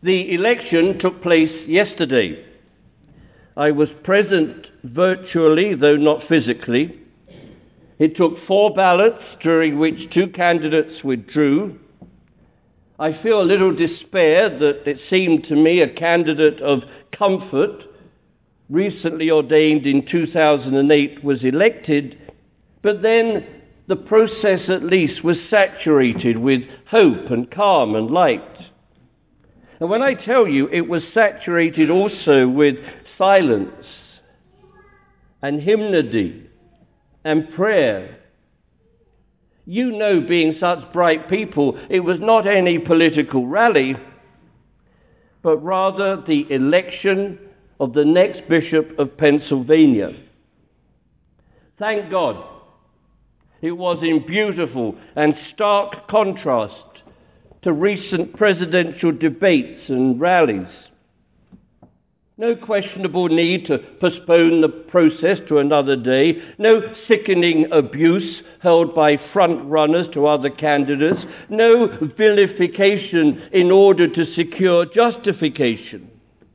The election took place yesterday. I was present virtually, though not physically. It took 4 ballots, during which 2 candidates withdrew. I feel a little despair that it seemed to me a candidate of comfort, recently ordained in 2008, was elected, but then the process at least was saturated with hope and calm and light. And when I tell you it was saturated also with silence and hymnody and prayer, you know, being such bright people, it was not any political rally, but rather the election of the next Bishop of Pennsylvania. Thank God, it was in beautiful and stark contrast to recent presidential debates and rallies. No questionable need to postpone the process to another day. No sickening abuse held by front runners to other candidates. No vilification in order to secure justification.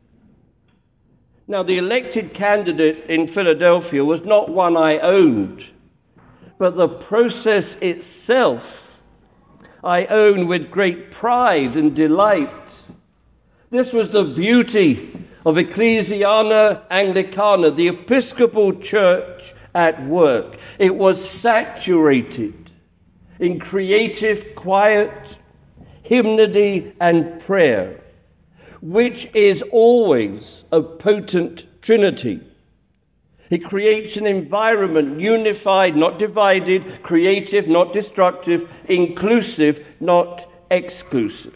Now, the elected candidate in Philadelphia was not one I owned, but the process itself I own with great pride and delight. This was the beauty of Ecclesiana Anglicana, the Episcopal Church at work. It was saturated in creative quiet, hymnody and prayer, which is always a potent trinity. It creates an environment unified, not divided, creative, not destructive, inclusive, not exclusive.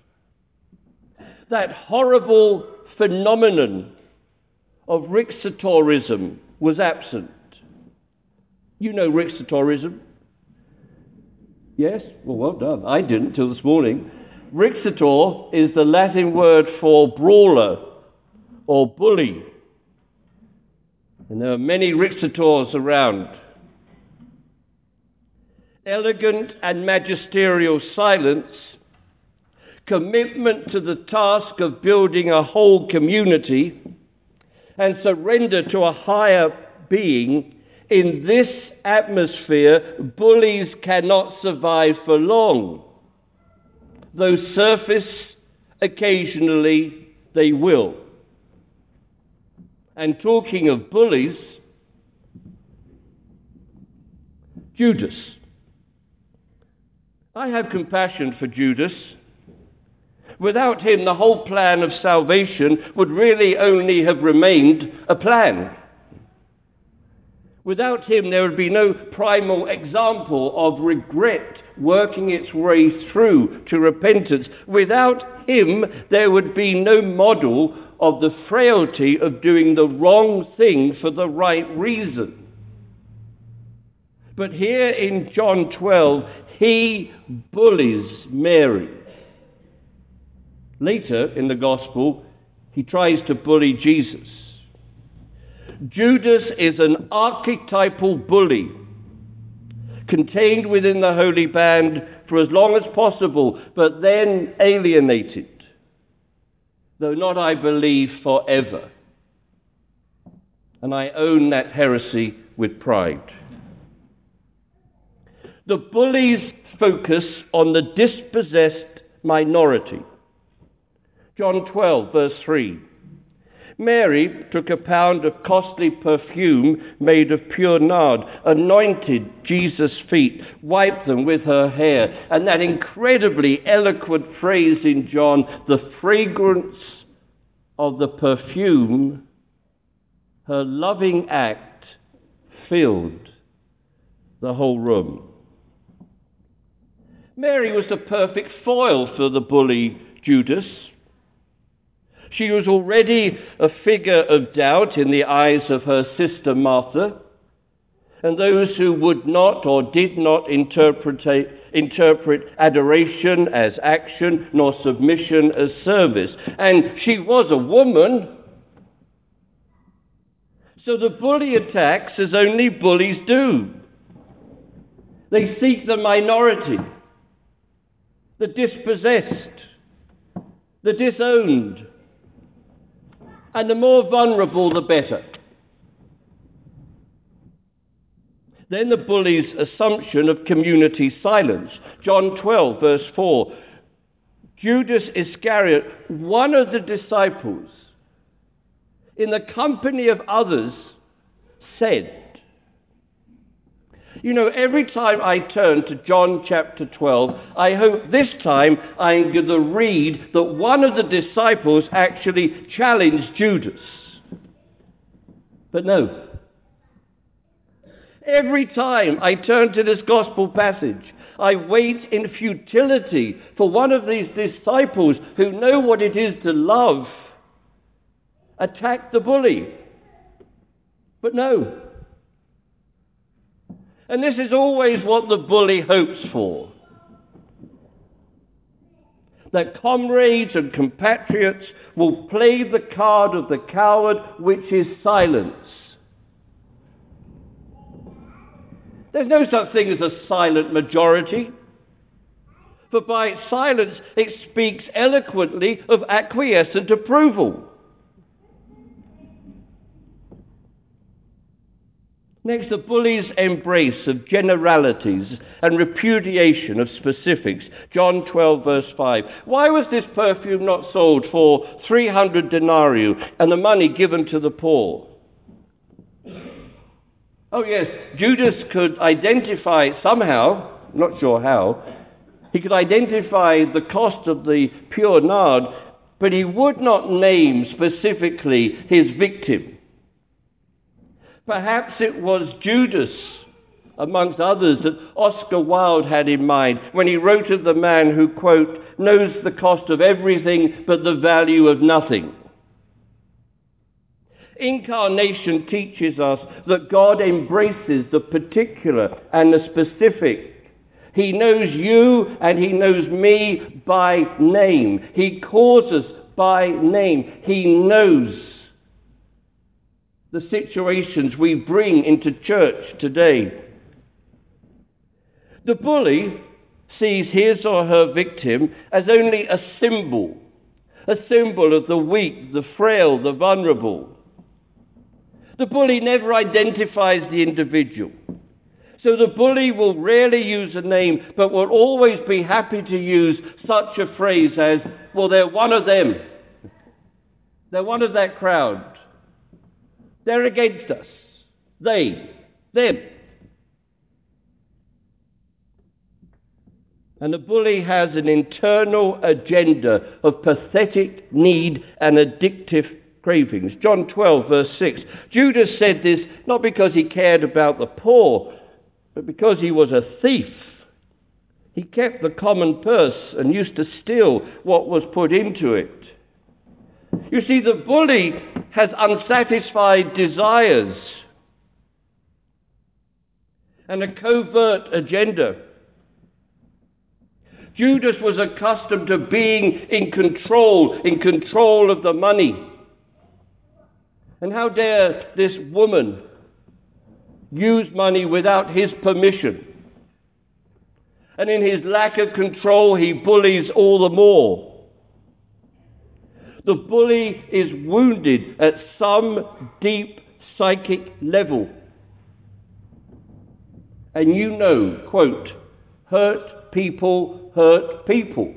That horrible phenomenon of Rixatorism was absent. You know Rixatorism? Yes? Well done. I didn't till this morning. Rixator is the Latin word for brawler or bully. And there are many Rixators around. Elegant and magisterial silence, commitment to the task of building a whole community, and surrender to a higher being. In this atmosphere, bullies cannot survive for long. Though surface, occasionally they will. And talking of bullies, Judas. I have compassion for Judas. Without him, the whole plan of salvation would really only have remained a plan. Without him, there would be no primal example of regret working its way through to repentance. Without him, there would be no model of the frailty of doing the wrong thing for the right reason. But here in John 12, he bullies Mary. Later in the Gospel, he tries to bully Jesus. Judas is an archetypal bully, contained within the Holy Band for as long as possible, but then alienated. Though not, I believe, forever. And I own that heresy with pride. The bullies focus on the dispossessed minority. John 12, verse 3. Mary took a pound of costly perfume made of pure nard, anointed Jesus' feet, wiped them with her hair, and that incredibly eloquent phrase in John, the fragrance of the perfume, her loving act filled the whole room. Mary was the perfect foil for the bully Judas. She was already a figure of doubt in the eyes of her sister Martha, and those who would not or did not interpret adoration as action, nor submission as service. And she was a woman. So the bully attacks as only bullies do. They seek the minority, the dispossessed, the disowned, and the more vulnerable, the better. Then the bully's assumption of community silence. John 12, verse 4. Judas Iscariot, one of the disciples, in the company of others, said, every time I turn to John chapter 12, I hope this time I'm going to read that one of the disciples actually challenged Judas. But no. Every time I turn to this gospel passage, I wait in futility for one of these disciples who know what it is to love, attack the bully. But no. And this is always what the bully hopes for. That comrades and compatriots will play the card of the coward, which is silence. There's no such thing as a silent majority. For by its silence, it speaks eloquently of acquiescent approval. Next, the bully's embrace of generalities and repudiation of specifics. John 12, verse 5. Why was this perfume not sold for 300 denarii and the money given to the poor? Oh yes, Judas could identify somehow, not sure how, he could identify the cost of the pure nard, but he would not name specifically his victim. Perhaps it was Judas, amongst others, that Oscar Wilde had in mind when he wrote of the man who, quote, knows the cost of everything but the value of nothing. Incarnation teaches us that God embraces the particular and the specific. He knows you and he knows me by name. He calls us by name. He knows the situations we bring into church today. The bully sees his or her victim as only a symbol of the weak, the frail, the vulnerable. The bully never identifies the individual. So the bully will rarely use a name, but will always be happy to use such a phrase as, well, they're one of them. They're one of that crowd. They're against us. They, them. And the bully has an internal agenda of pathetic need and addictive cravings. John 12, verse 6. Judas said this not because he cared about the poor, but because he was a thief. He kept the common purse and used to steal what was put into it. You see, the bully has unsatisfied desires and a covert agenda. Judas was accustomed to being in control of the money. And how dare this woman use money without his permission? And in his lack of control, he bullies all the more. The bully is wounded at some deep psychic level. And you know, quote, hurt people hurt people.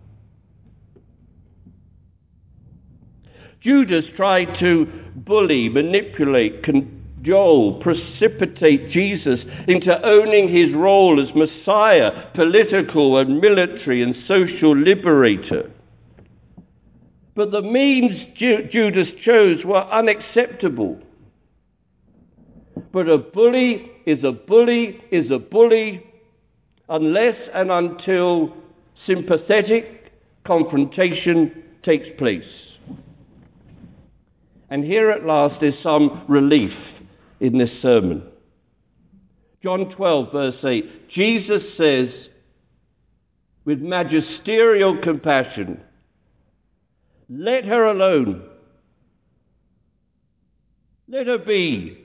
Judas tried to bully, manipulate, cajole, precipitate Jesus into owning his role as Messiah, political and military and social liberator. But the means Judas chose were unacceptable. But a bully is a bully is a bully unless and until sympathetic confrontation takes place. And here at last is some relief in this sermon. John 12, verse 8. Jesus says, with magisterial compassion, let her alone. Let her be.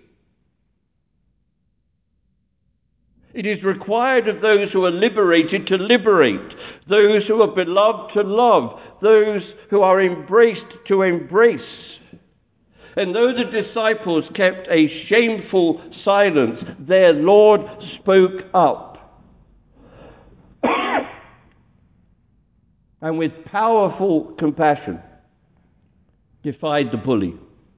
It is required of those who are liberated to liberate, those who are beloved to love, those who are embraced to embrace. And though the disciples kept a shameful silence, their Lord spoke up. And with powerful compassion, defied the bully.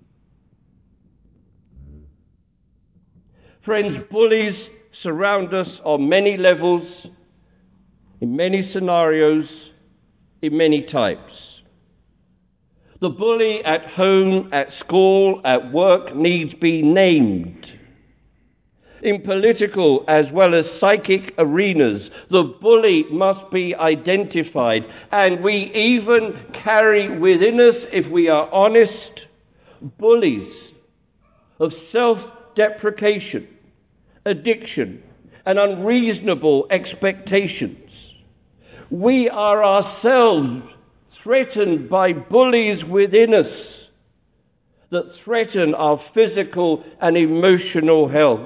Friends, bullies surround us on many levels, in many scenarios, in many types. The bully at home, at school, at work needs be named. In political as well as psychic arenas, the bully must be identified, and we even carry within us, if we are honest, bullies of self-deprecation, addiction, and unreasonable expectations. We are ourselves threatened by bullies within us that threaten our physical and emotional health.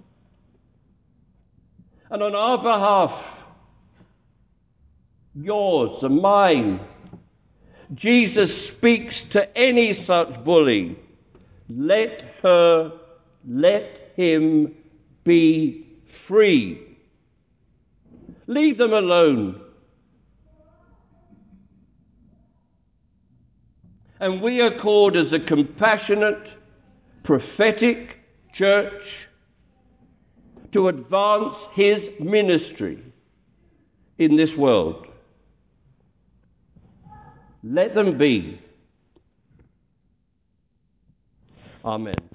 And on our behalf, yours and mine, Jesus speaks to any such bully. Let him be free. Leave them alone. And we are called as a compassionate, prophetic church to advance his ministry in this world. Let them be. Amen.